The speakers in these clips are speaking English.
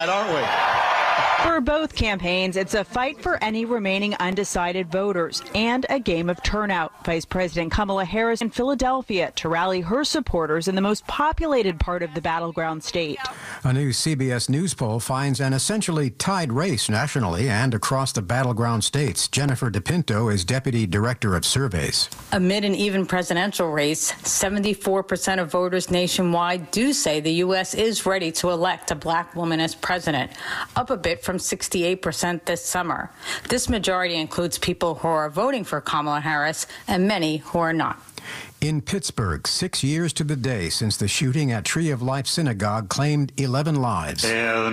Aren't we? For both campaigns, it's a fight for any remaining undecided voters and a game of turnout. Vice President Kamala Harris in Philadelphia to rally her supporters in the most populated part of the battleground state. A new CBS News poll finds an essentially tied race nationally and across the battleground states. Jennifer DePinto is Deputy Director of Surveys. Amid an even presidential race, 74% of voters nationwide do say the U.S. is ready to elect a black woman as president, up a bit from 68% this summer. This majority includes people who are voting for Kamala Harris and many who are not. In Pittsburgh, 6 years to the day since the shooting at Tree of Life Synagogue claimed 11 lives.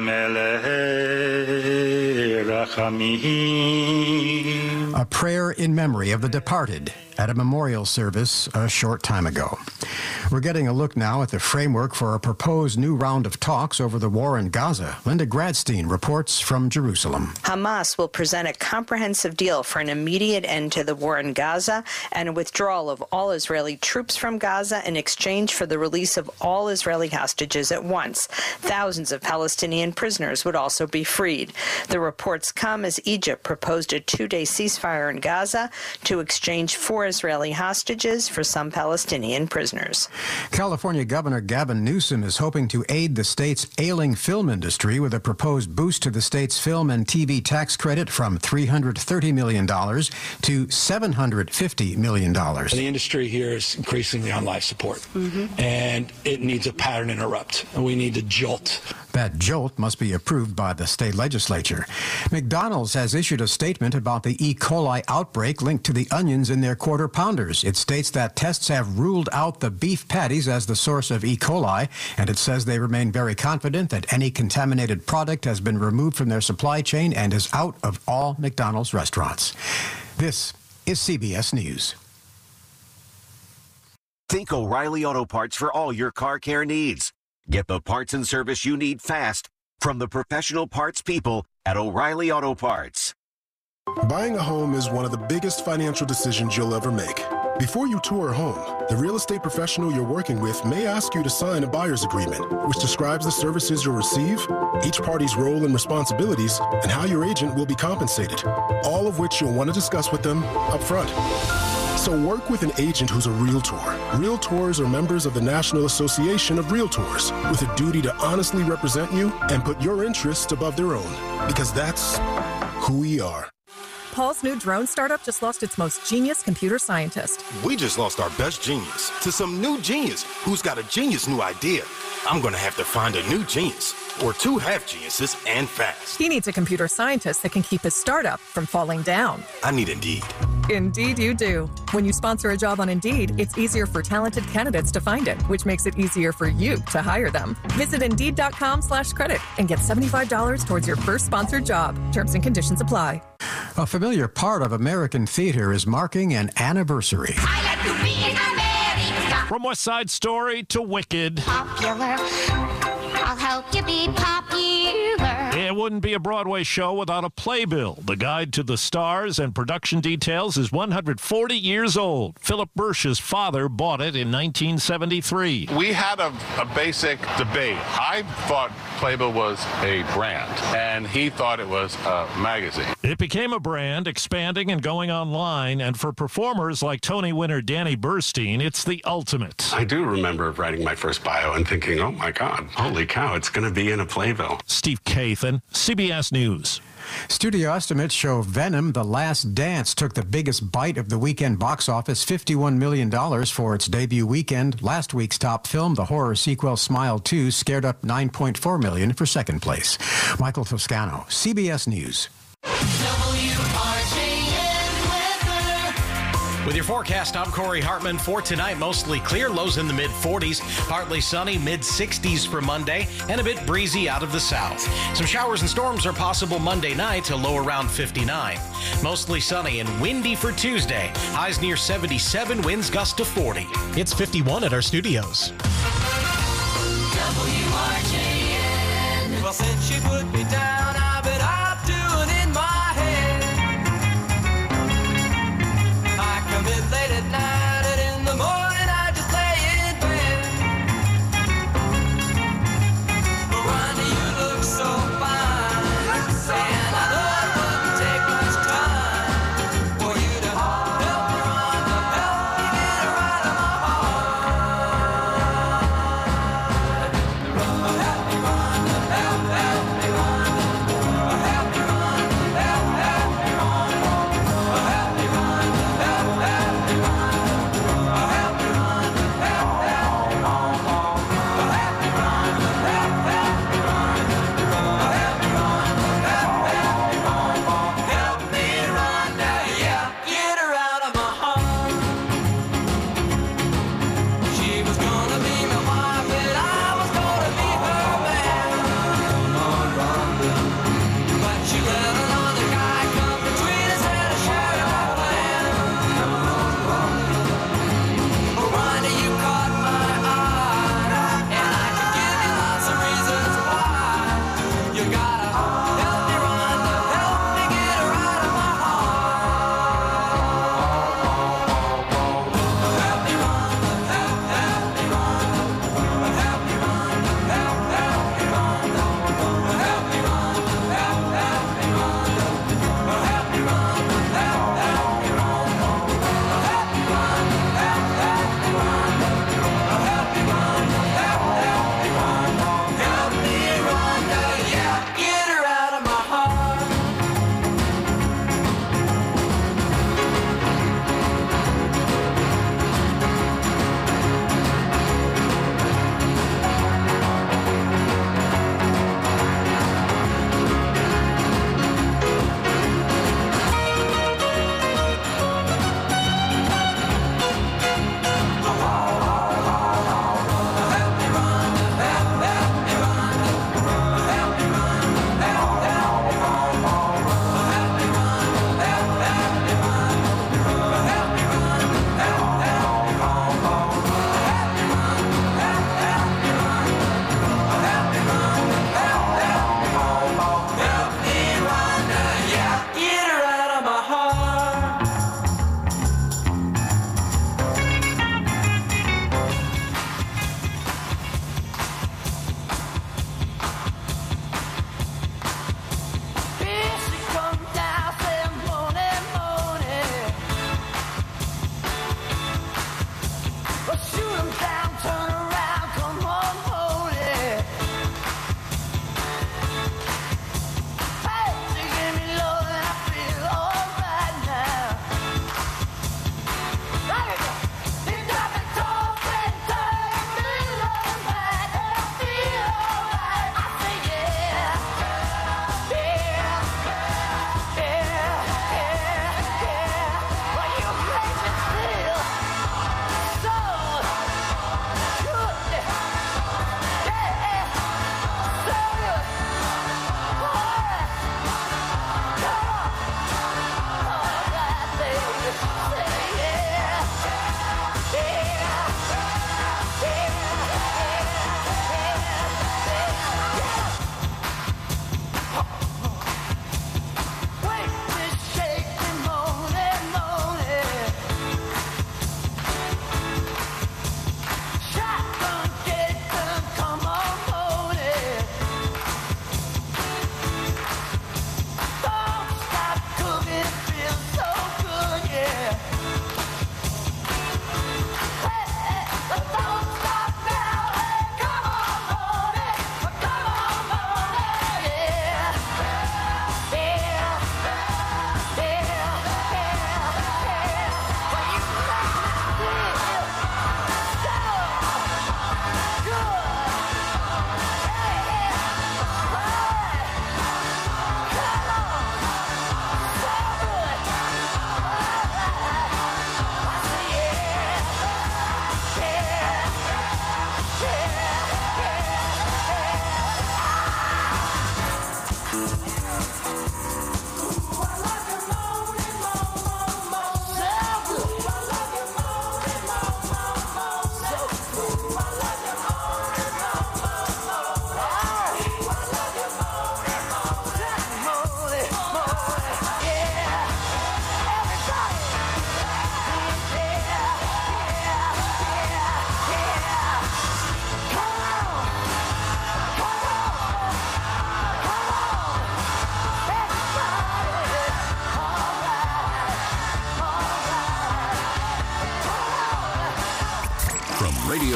A prayer in memory of the departed at a memorial service a short time ago. We're getting a look now at the framework for a proposed new round of talks over the war in Gaza. Linda Gradstein reports from Jerusalem. Hamas will present a comprehensive deal for an immediate end to the war in Gaza and a withdrawal of all Israeli troops from Gaza in exchange for the release of all Israeli hostages at once. Thousands of Palestinian prisoners would also be freed. The reports come as Egypt proposed a 2-day ceasefire in Gaza to exchange 4 Israeli hostages for some Palestinian prisoners. California Governor Gavin Newsom is hoping to aid the state's ailing film industry with a proposed boost to the state's film and TV tax credit from $330 million to $750 million. The industry here is increasingly on life support, and it needs a pattern interrupt, and we need a jolt. That jolt must be approved by the state legislature. McDonald's has issued a statement about the E. coli outbreak linked to the onions in their Quarter Pounders. It states that tests have ruled out the beef patties as the source of E. coli, and it says they remain very confident that any contaminated product has been removed from their supply chain and is out of all McDonald's restaurants. This is CBS News. Think O'Reilly Auto Parts for all your car care needs. Get the parts and service you need fast from the professional parts people at O'Reilly Auto Parts. Buying a home is one of the biggest financial decisions you'll ever make. Before you tour a home, the real estate professional you're working with may ask you to sign a buyer's agreement, which describes the services you'll receive, each party's role and responsibilities, and how your agent will be compensated, all of which you'll want to discuss with them up front. So work with an agent who's a Realtor. Realtors are members of the National Association of Realtors with a duty to honestly represent you and put your interests above their own, because that's who we are. Paul's new drone startup just lost its most genius computer scientist. We just lost our best genius to some new genius who's got a genius new idea. I'm going to have to find a new genius, or 2 half geniuses, and fast. He needs a computer scientist that can keep his startup from falling down. I need Indeed. Indeed you do. When you sponsor a job on Indeed, it's easier for talented candidates to find it, which makes it easier for you to hire them. Visit Indeed.com/credit and get $75 towards your first sponsored job. Terms and conditions apply. A familiar part of American theater is marking an anniversary. I like to be in America. From West Side Story to Wicked. Popular. I'll help you be popular. It wouldn't be a Broadway show without a playbill. The Guide to the Stars and production details is 140 years old. Philip Bersh's father bought it in 1973. We had a basic debate. I thought Playbill was a brand, and he thought it was a magazine. It became a brand, expanding and going online, and for performers like Tony winner Danny Burstein, it's the ultimate. I do remember writing my first bio and thinking, oh my God, holy cow, it's going to be in a Playbill. Steve Kathan, CBS News. Studio estimates show Venom: The Last Dance took the biggest bite of the weekend box office, $51 million for its debut weekend. Last week's top film, the horror sequel Smile 2, scared up $9.4 million for second place. Michael Toscano, CBS News. With your forecast, I'm Corey Hartman. For tonight, mostly clear, lows in the mid-40s, partly sunny, mid-60s for Monday, and a bit breezy out of the south. Some showers and storms are possible Monday night, a low around 59. Mostly sunny and windy for Tuesday. Highs near 77, winds gust to 40. It's 51 at our studios. WRJN. Well, since you put me down, I bet I'm doing in my head. I come in late at night and in the morning I just lay in bed. But Ronnie, you look so fine.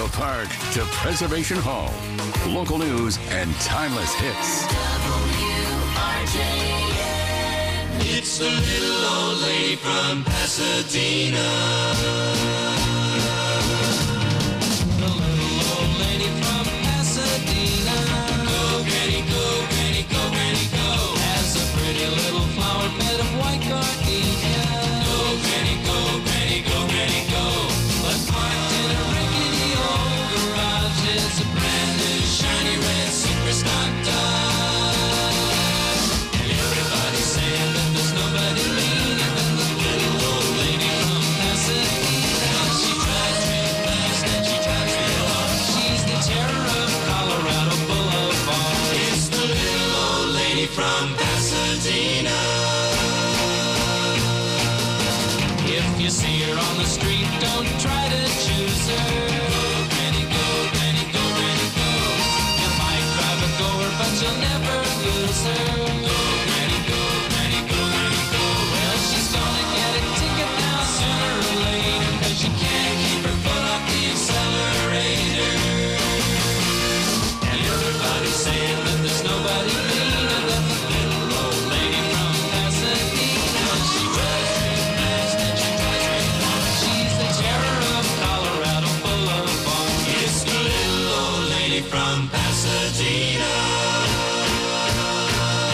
the park to Preservation Hall. Local news and timeless hits. It's the little old lady from Pasadena. The little old lady from Pasadena. Go, Granny, go, Granny, go, Granny, go. Has a pretty little flower bed of white gardenia. Go, Granny, go, Granny, go, Granny, go. But parked in a rickety old garage is a brand new shiny red Superstar Dodge. And everybody's saying that there's nobody meaner than the little old lady from Pasadena. She drives real fast and she drives real hard. She's the terror of Colorado Boulevard. It's the little old lady from Pasadena. If you see her on the street, don't try to choose her. Go, Granny, go, Granny, go, Granny, go. You might drive a goer, but you'll never lose her. Go, Granny, go, Granny, go, Granny, go. Well, she's gonna get a ticket now sooner or later, 'cause she can't keep her foot off the accelerator. And everybody's saying that there's nobody meaner than the little old lady from Pasadena. She drives real fast and she drives real hard. She's the terror of Colorado Boulevard. It's the little old lady from Pasadena.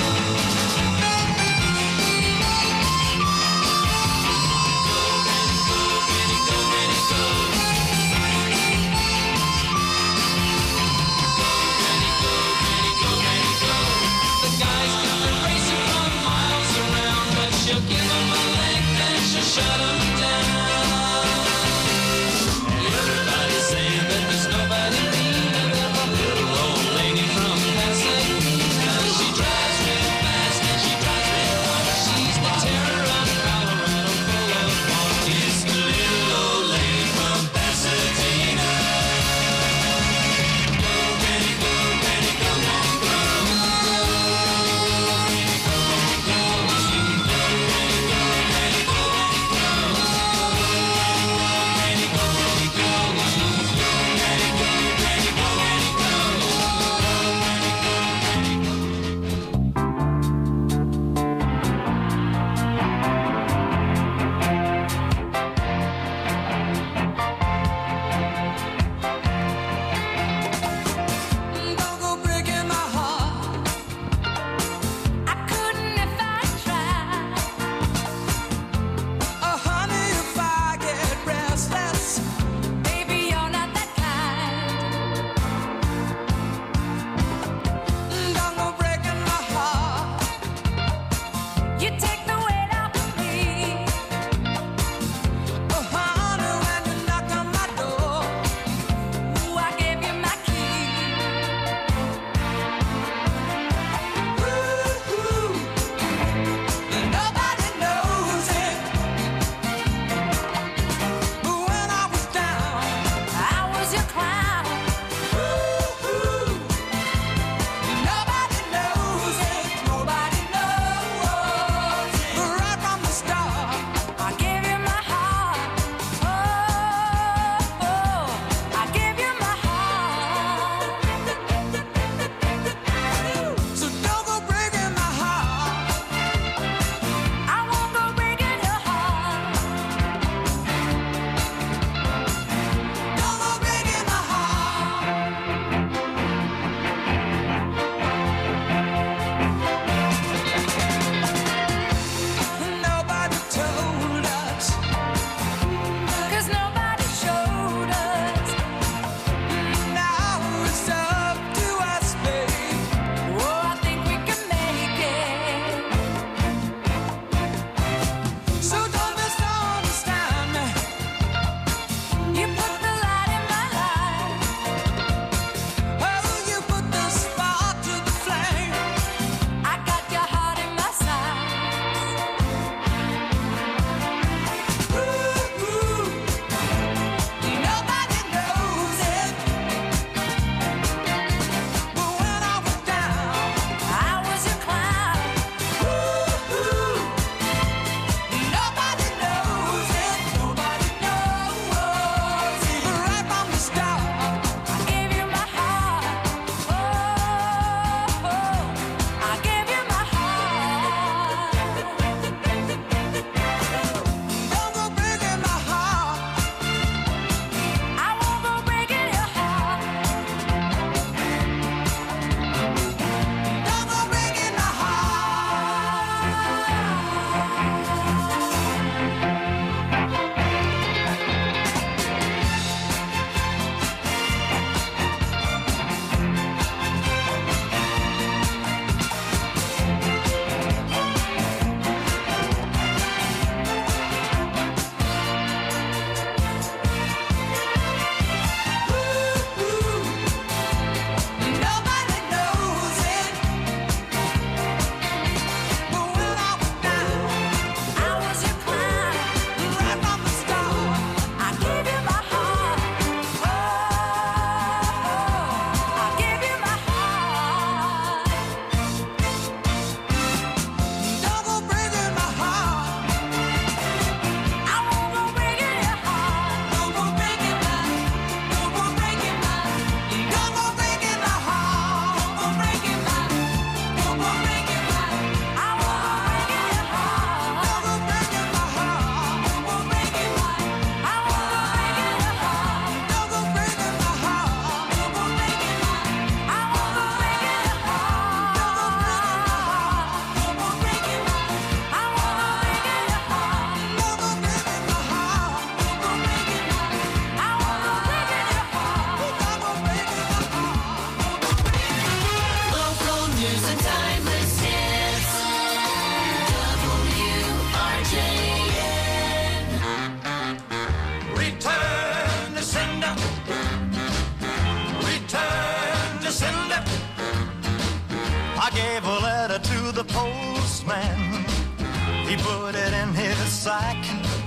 gave a letter to the postman. He put it in his sack.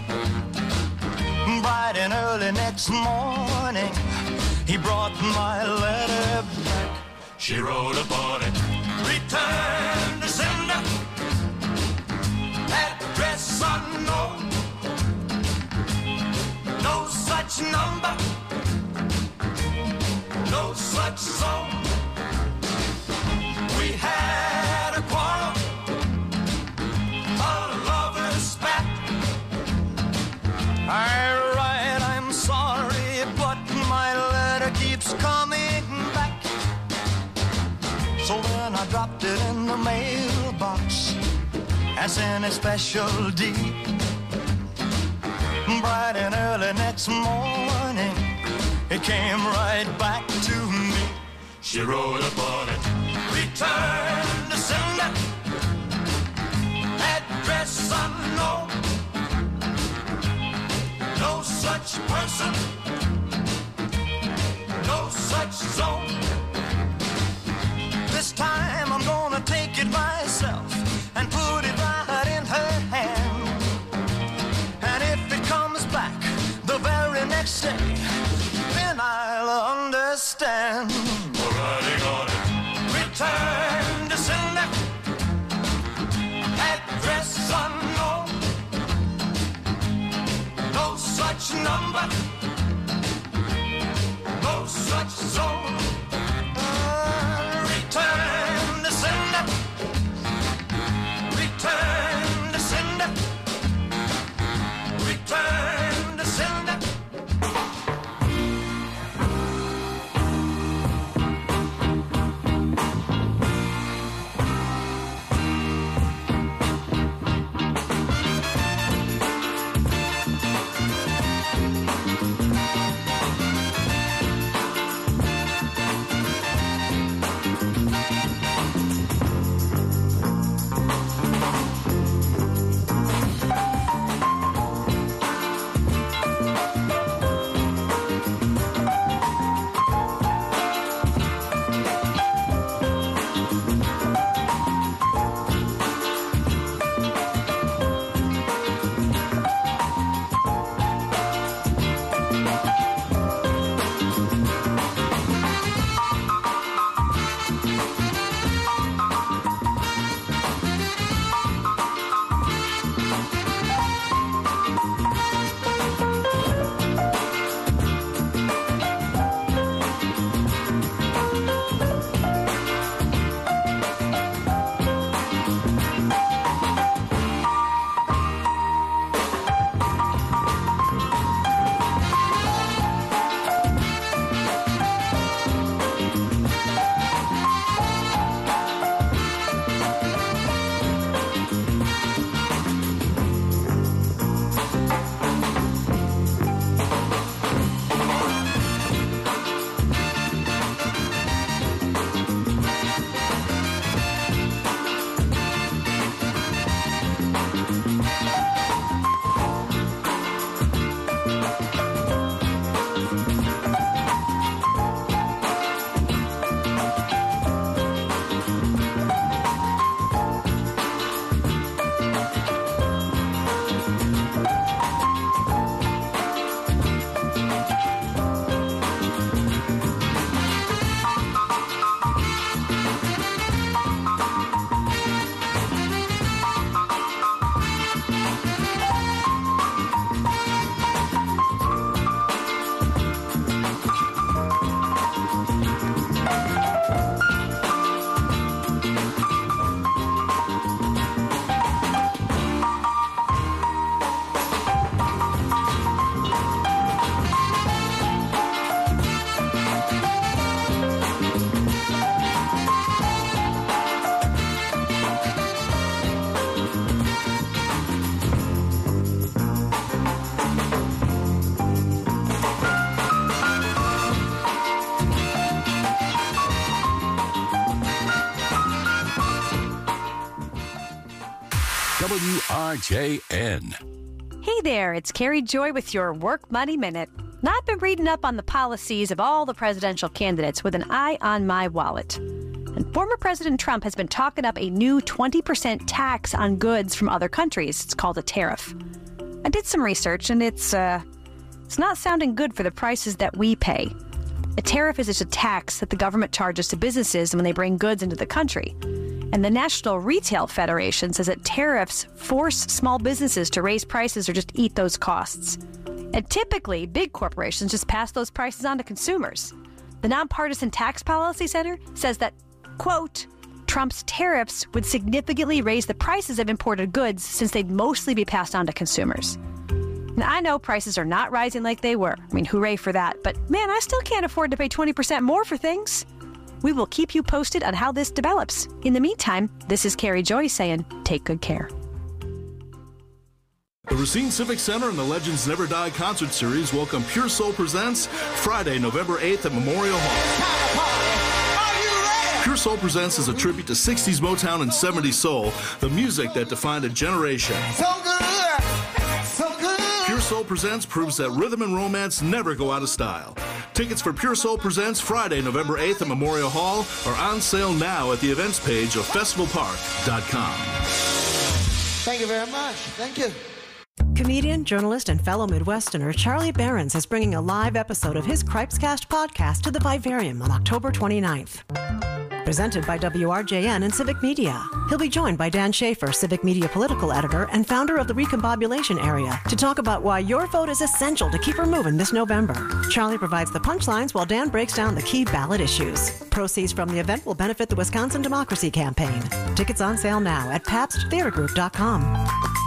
Bright and early next morning, he brought my letter back. She wrote upon it, Return to sender, address unknown, no such number, no such zone. We had a quarrel, a lover's spat. I write, I'm sorry, but my letter keeps coming back. So then I dropped it in the mailbox as in a special deed. Bright and early next morning, it came right back to me. she wrote upon it, Return to sender, address unknown, no such person, no such zone. This time I'm gonna take it myself and put it right in her hand. And if it comes back the very next day, then I'll understand. for writing on it, Return to sender, address unknown, no such number, no such zone. Return to sender, return to sender, return to sender. WRJN. Hey there, it's Carrie Joy with your Work Money Minute. Now, I've been reading up on the policies of all the presidential candidates with an eye on my wallet. And former President Trump has been talking up a new 20% tax on goods from other countries. It's called a tariff. I did some research, and it's not sounding good for the prices that we pay. A tariff is just a tax that the government charges to businesses when they bring goods into the country. And the National Retail Federation says that tariffs force small businesses to raise prices or just eat those costs. And typically, big corporations just pass those prices on to consumers. The Nonpartisan Tax Policy Center says that, quote, Trump's tariffs would significantly raise the prices of imported goods since they'd mostly be passed on to consumers. And I know prices are not rising like they were. I mean, hooray for that. But man, I still can't afford to pay 20% more for things. We will keep you posted on how this develops. In the meantime, this is Carrie Joy saying, take good care. The Racine Civic Center and the Legends Never Die concert series welcome Pure Soul Presents Friday, November 8th at Memorial Hall. Pure Soul Presents is a tribute to 60s Motown and 70s soul, the music that defined a generation. So good! So good! Pure Soul Presents proves that rhythm and romance never go out of style. Tickets for Pure Soul Presents Friday, November 8th at Memorial Hall are on sale now at the events page of festivalpark.com. Thank you very much. Thank you. Comedian, journalist, and fellow Midwesterner Charlie Behrens is bringing a live episode of his Cripescast podcast to the Vivarium on October 29th. Presented by WRJN and Civic Media. He'll be joined by Dan Schaefer, Civic Media political editor and founder of the Recombobulation Area, to talk about why your vote is essential to keep her moving this November. Charlie provides the punchlines while Dan breaks down the key ballot issues. Proceeds from the event will benefit the Wisconsin Democracy Campaign. Tickets on sale now at PabstTheaterGroup.com.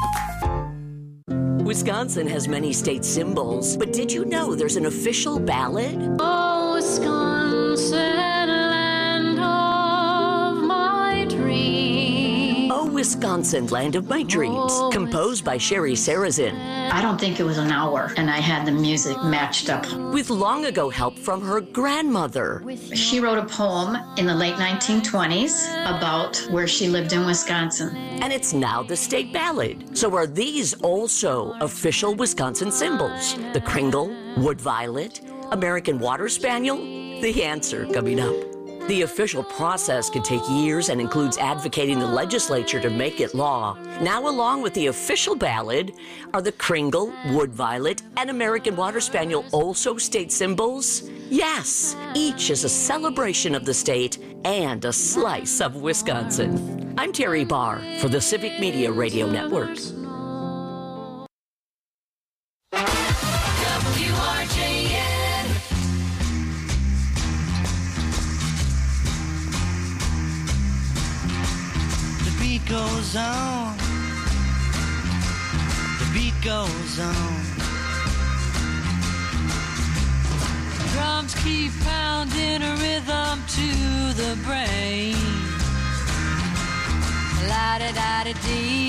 Wisconsin has many state symbols, but did you know there's an official ballad? Oh, Wisconsin, land of my dreams. Oh, Wisconsin, land of my dreams, composed by Sherry Sarazin. I don't think it was an hour, and I had the music matched up. With long ago help from her grandmother. She wrote a poem in the late 1920s about where she lived in Wisconsin. And it's now the state ballad. So are these also official Wisconsin symbols? The Kringle, Wood Violet, American Water Spaniel? The answer coming up. The official process can take years and includes advocating the legislature to make it law. Now, along with the official ballad, are the Kringle, Wood Violet, and American Water Spaniel also state symbols? Yes, each is a celebration of the state and a slice of Wisconsin. I'm Terry Barr for the Civic Media Radio Network. Goes on, the beat goes on. Drums keep pounding a rhythm to the brain. La-da-da-da-dee,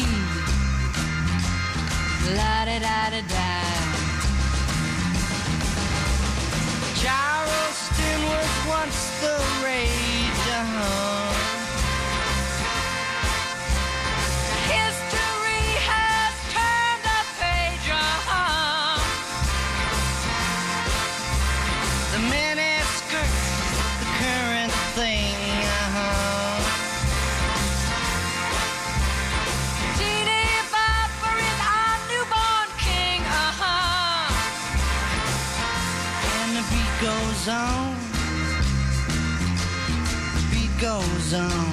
la-da-da-da-da. Charleston was once the rage, goes on, the beat goes on.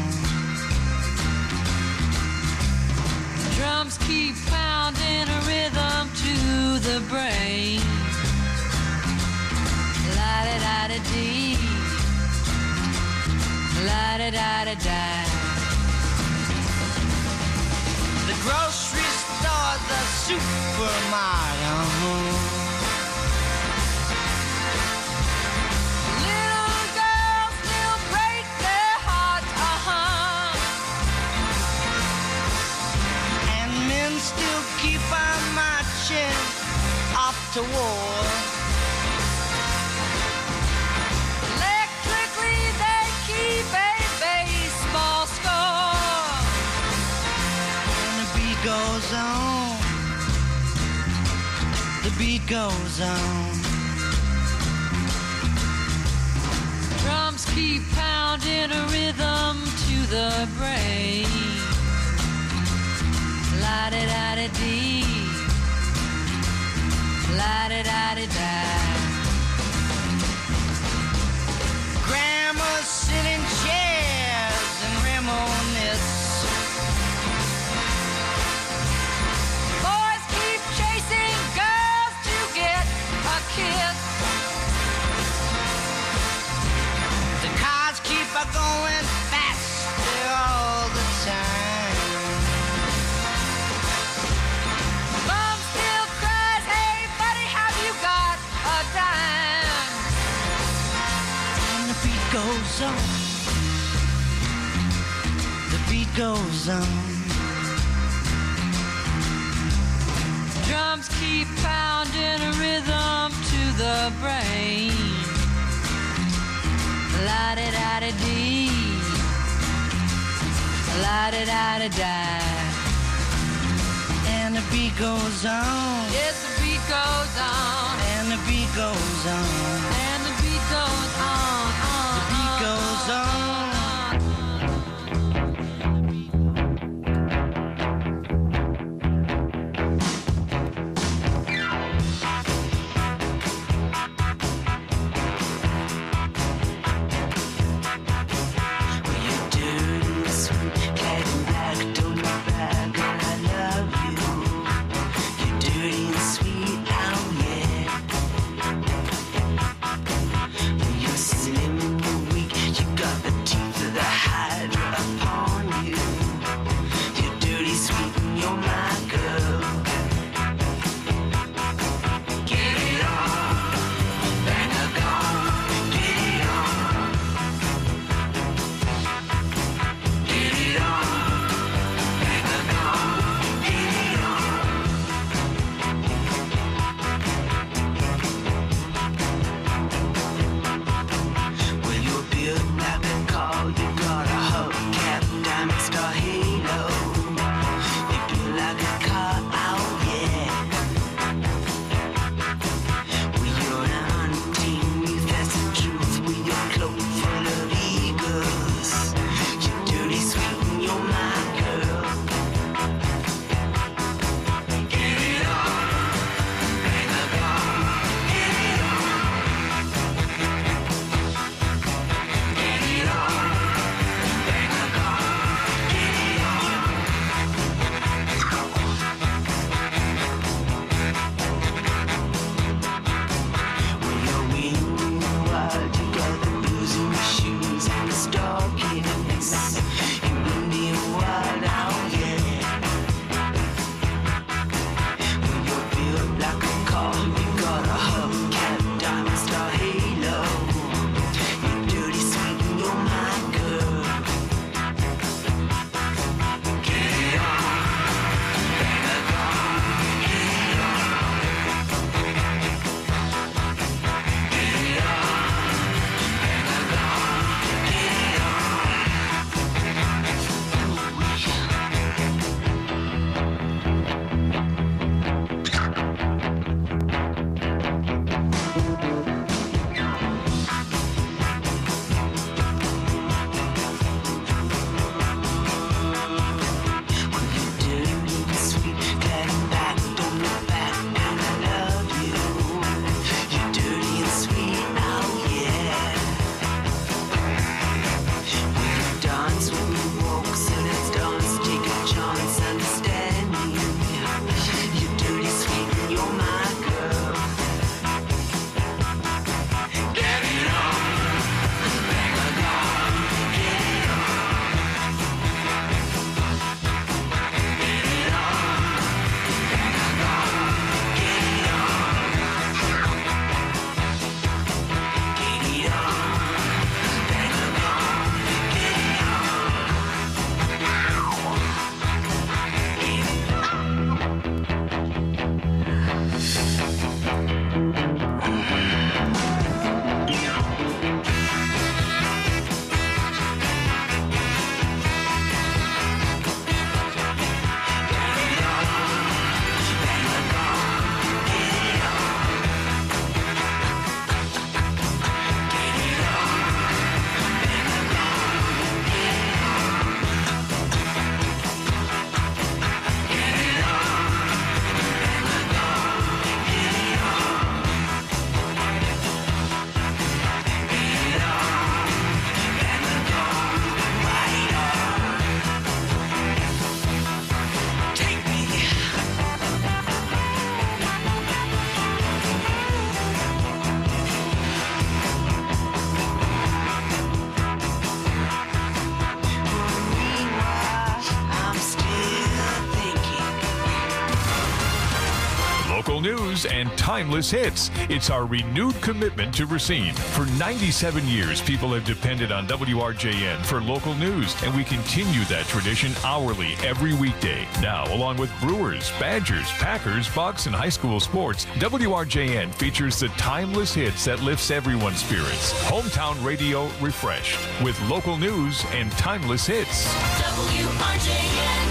Drums keep pounding a rhythm to the brain. La-da-da-da-dee, la-da-da-da-da. The grocery store, the supermarket. Keep on marching off to war. Electrically they keep a baseball score. And the beat goes on. The beat goes on. Drums keep pounding. pounding a rhythm to the brain. La-di-da-di-dee, la-di-da-di-da. Grandma's sitting chairs and reminisce. Boys keep chasing girls to get a kiss. The cars keep going faster all the time. Mom still cries, hey buddy, have you got a dime? And the beat goes on. The beat goes on. Drums keep pounding a rhythm to the brain. La-di-da-di-dee, la-di-da-di-da. And the beat goes on. Yes, the beat goes on. And the beat goes on. And the beat goes on. The beat goes on. Local news and timeless hits. It's our renewed commitment to Racine. For 97 years, people have depended on WRJN for local news, and we continue that tradition hourly every weekday. Now, along with Brewers, Badgers, Packers, Bucks, and high school sports, WRJN features the timeless hits that lifts everyone's spirits. Hometown radio refreshed with local news and timeless hits. WRJN.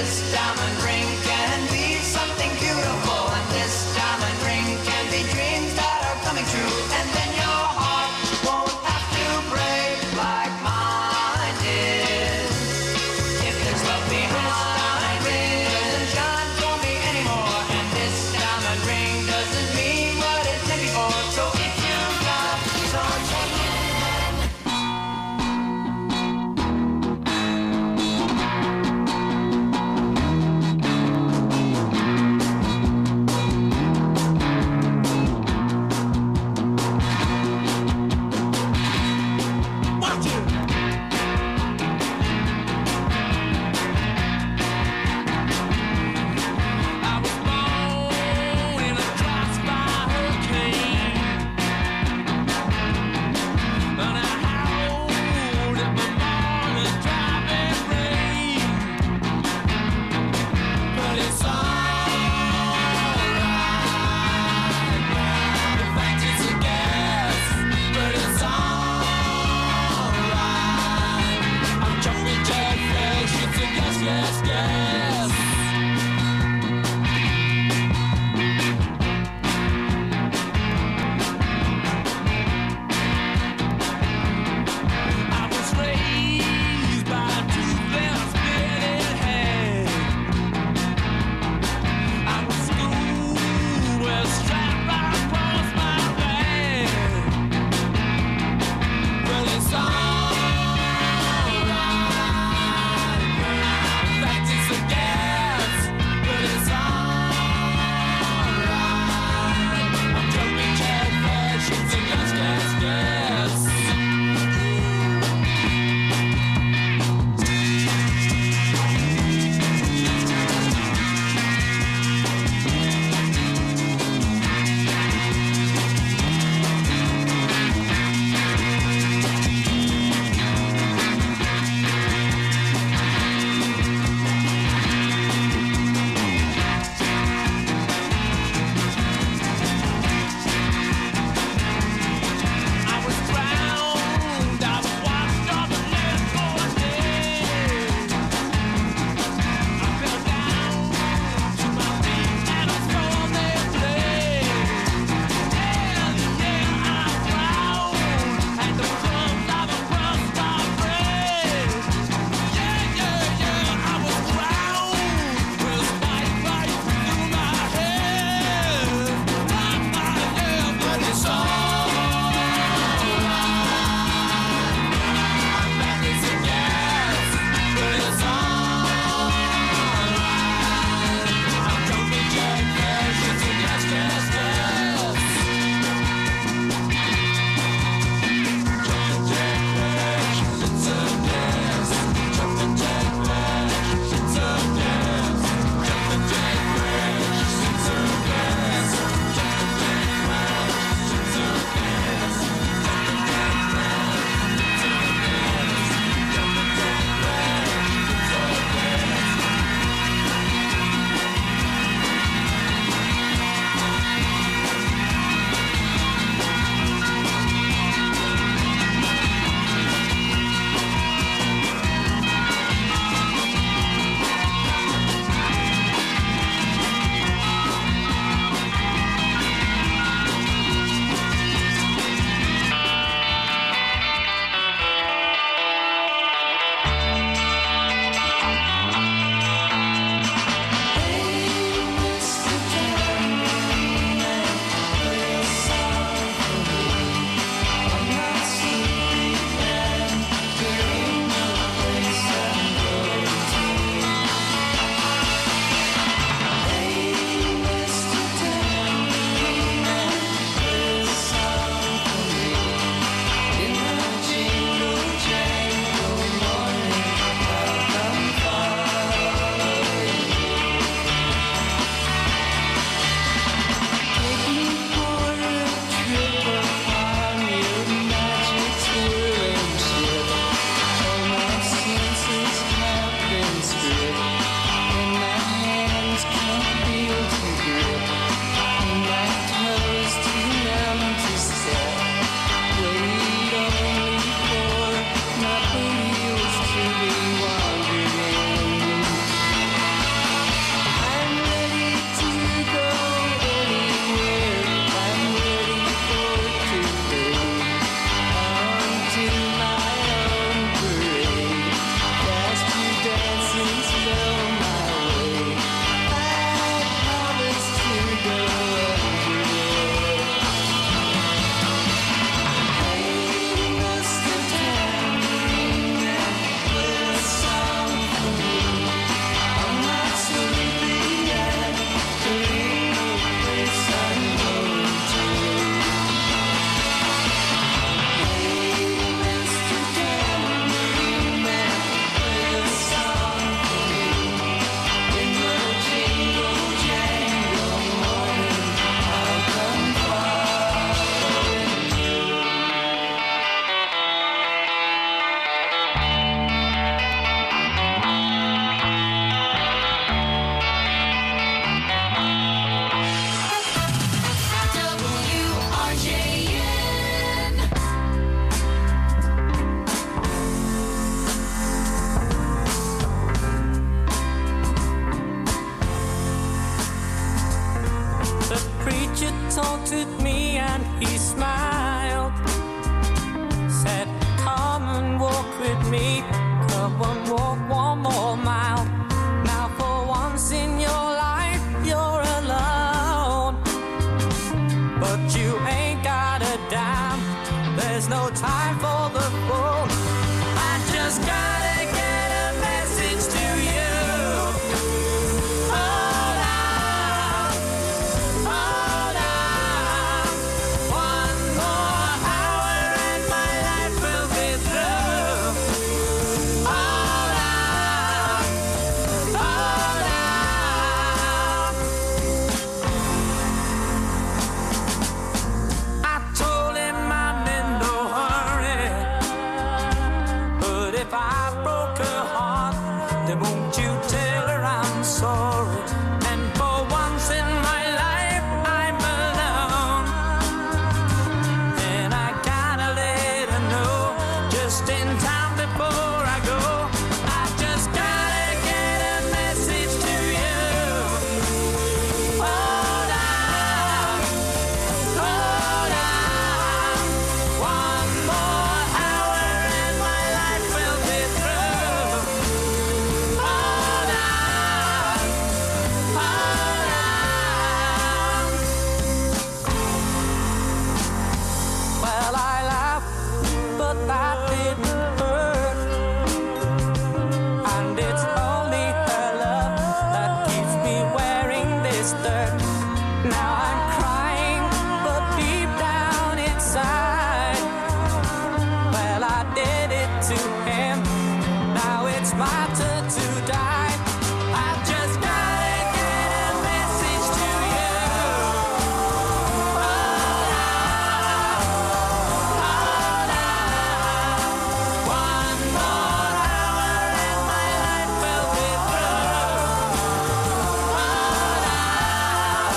this diamond ring can be something beautiful, and this diamond ring can be dreams that are coming true, and then your heart won't have to break like mine did. If there's love behind it, doesn't shine for me anymore, and this diamond ring doesn't mean what it did before. So if you got someone looked at me and he smiled. Said, come and walk with me. Come and walk one more mile. Now for once in your life you're alone, but you ain't got a dime. There's no time for the phone. I just gotta get a message to you. Hold on, hold on. One more hour and my life will be through. Hold on, hold on. I told him I'm in no hurry, but if I broke her heart, then won't you tell her I'm sorry? And for once in my life I'm alone, and I gotta let her know just in time before I go. I just gotta get a message to you. Hold on, hold on. One more hour and my life will be through. Hold on, hold on. Well, I laughed, but that didn't hurt. And it's only her love that keeps me wearing this dirt. Now I'm crying, but deep down inside, well, I did it to him. Now it's my turn to die. I just gotta get a message to you. Hold on, hold on. One more hour and my life will be through. Hold on,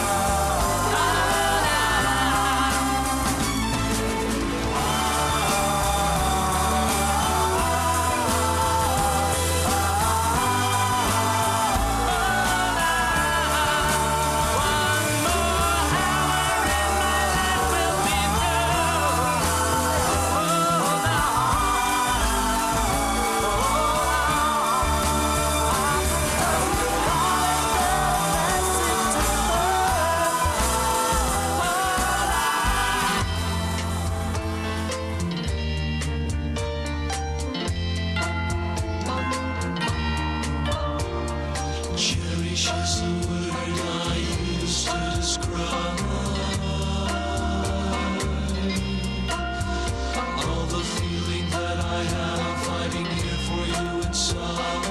Cherish is the word I use to describe all the feeling that I have fighting here for you inside.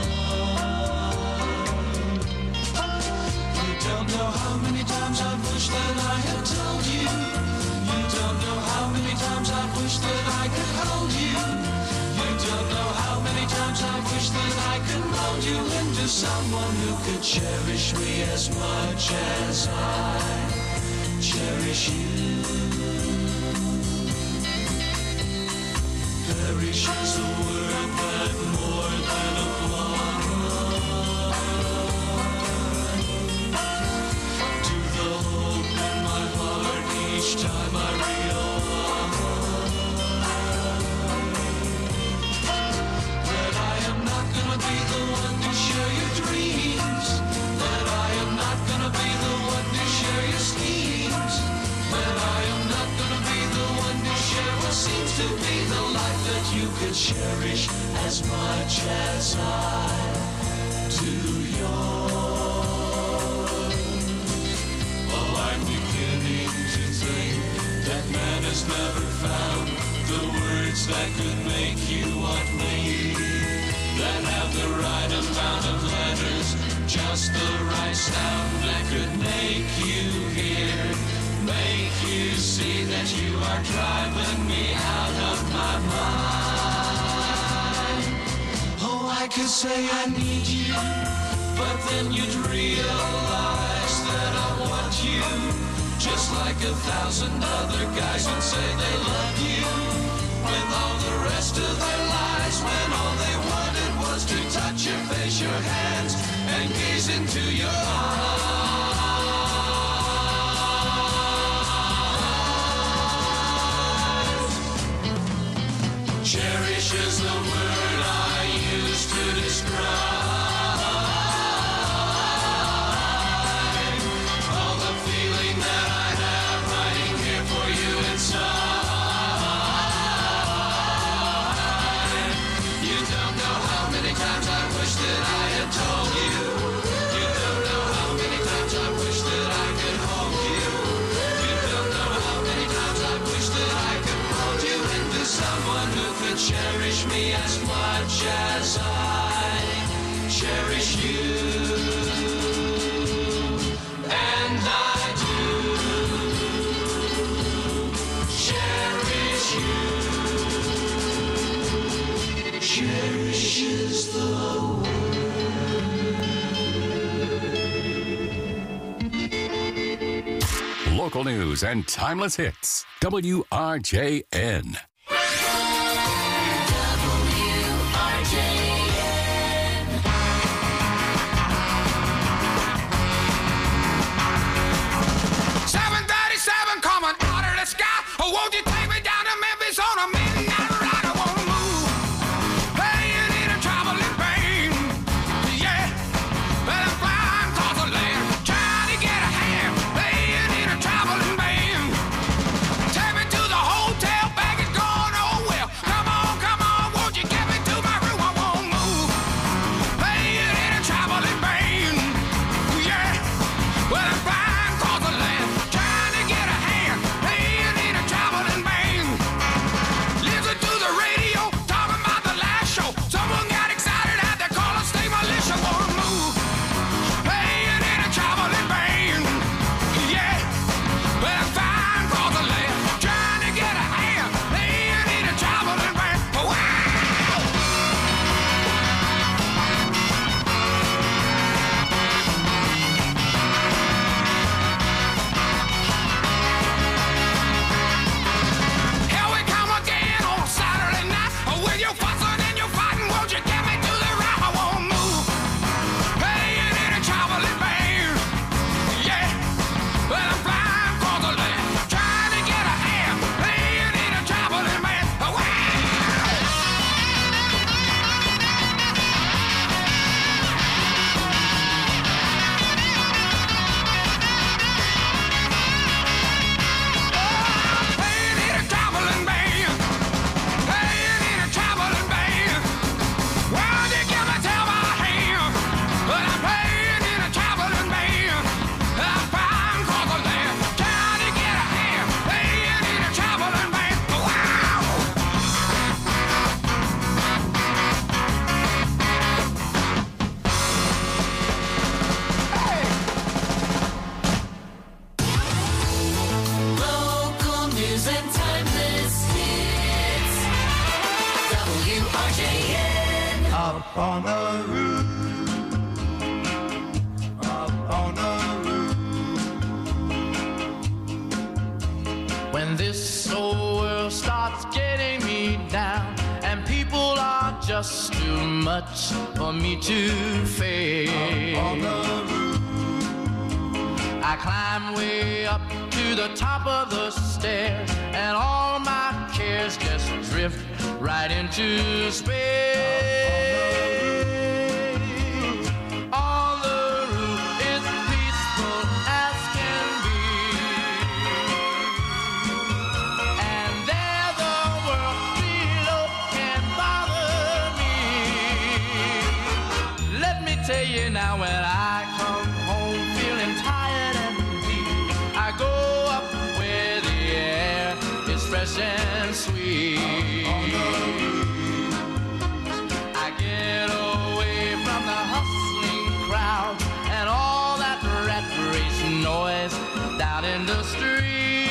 You don't know how many times I've wished that I had told you. You don't know how many times I've wished that I could hold you. You don't know how many times I've wished that I could mold you into someone who could cherish me as much as I cherish you. Perish is a word that more than applies to the hope in my heart each time I realize that I am not gonna be the one to share your dreams, that I am not gonna be the one to share your schemes, that I am not gonna be the one to share what seems to be the life that you could cherish as much as I do yours. Oh, I'm beginning to think that man has never found the words that could make you want me, that have the right amount of letters, just the right sound that could make you hear, make you see that you are driving me out of my mind. Oh, I could say I need you, but then you'd realize that I want you, just like 1,000 other guys would say they love you, with all the rest of their lives, when all they wanted was to touch your face, your hands, and gaze into your eyes. much as I cherish you. And I do cherish you. Cherish is the word. Local news and timeless hits. WRJN. Oh, won't you take me down to Memphis on a midnight ride? I wanna move. Hey, you need a traveling pain. Yeah, well, I'm flying across the land, trying to get a hand. Hey, you need a traveling band. Take me to the hotel, baggage going oh well. Come on, won't you get me to my room? I won't move. Hey, you need a traveling band. Yeah, well, I'm flying across the land, trying to get a hand. Hey, traveling band. Listen to the radio, talking about the last show. Someone got excited, had to call a state militia. Wanna move. Hey, you need a traveling band. Yeah, well, I'm fine across the land, trying to get a hand. Hey, you need a traveling band. Wow! On the roof, up on the roof. When this old world starts getting me down, and people are just too much for me to face, up on the roof. I climb way up to the top of the stairs, and all my cares just drift right into space. On the roof, it's peaceful as can be, and there the world below can bother me. Let me tell you now, when I come home feeling tired and weak, I go up where the air is fresh and sweet. I get away from the hustling crowd and all that rat race noise down in the street.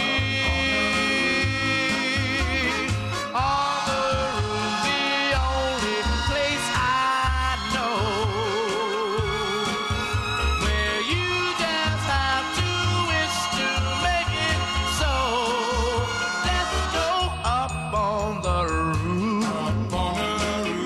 On the roof, the only place I know where you just have to wish to make it so. Let's go up on the roof. Up on the roof.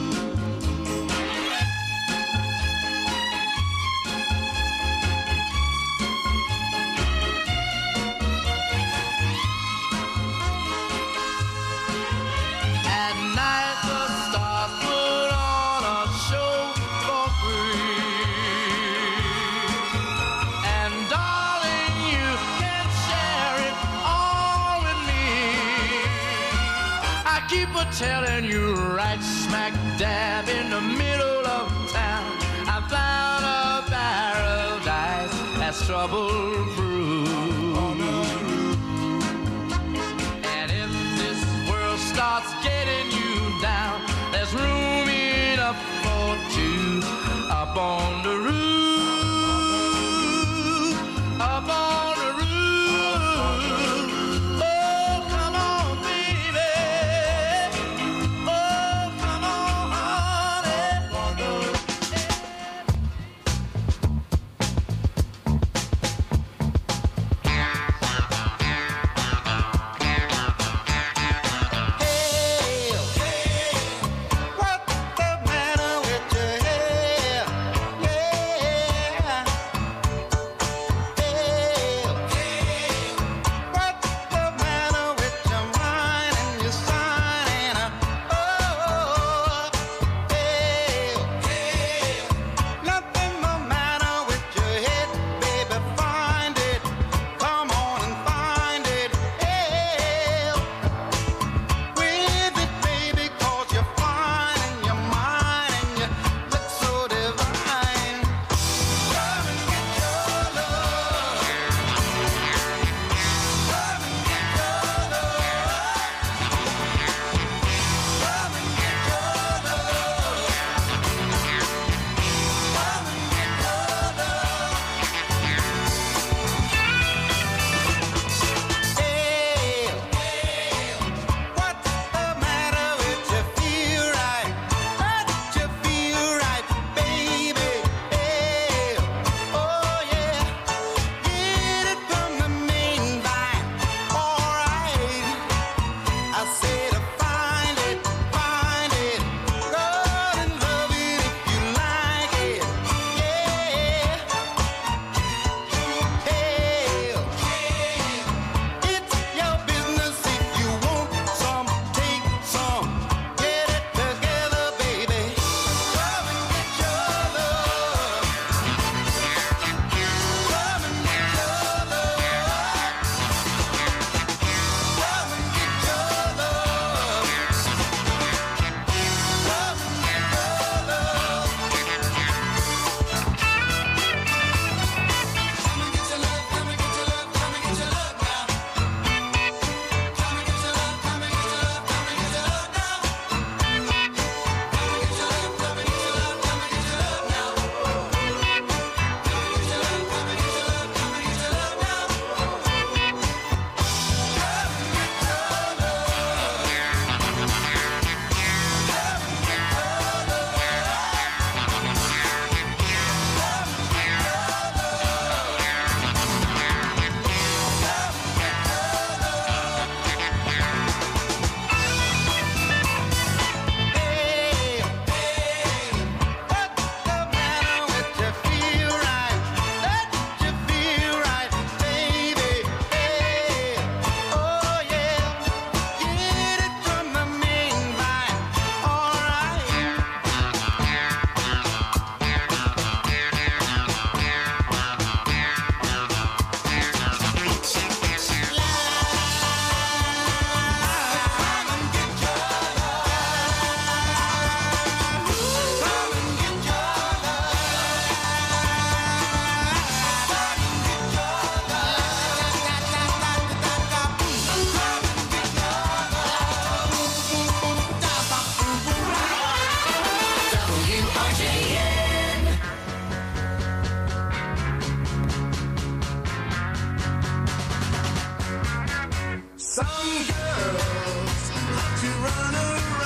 At night the stars put on a show for free, and darling, you can share it all with me. I keep a telling you, right smack dab in the middle of town, I found a paradise that's trouble-proof. And if this world starts getting you down, there's room on the roof, up on the roof. Oh, come on, baby. Oh, come on, Some girls like to run around.